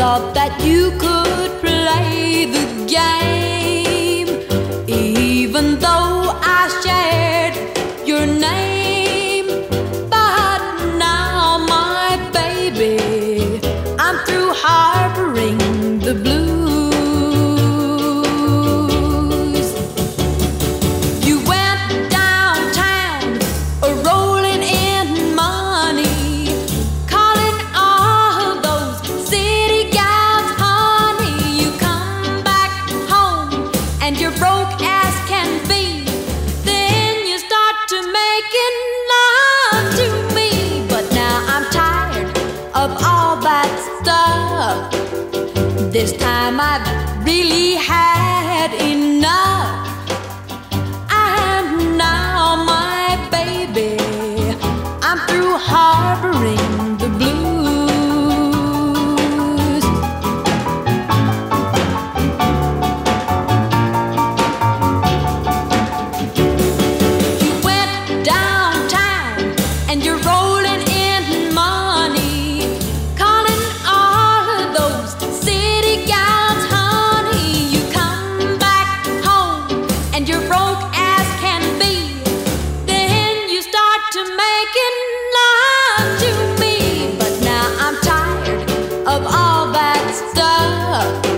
thought that you could play the game, even though I shared your name. But now, my baby, I'm through harboring the blues. You went downtown, rolling in money, calling all those city gals honey. You come back home and you're broke as can be. Then you start to making love to me. But now I'm tired of all that stuff. This time I've really had enough. And now, my baby, I'm through harboring the blues. You went downtown and you're rolling in money, calling all of those city gals honey. You come back home and you're broke as can be. Then you start to making love to me. But now I'm tired of all that stuff.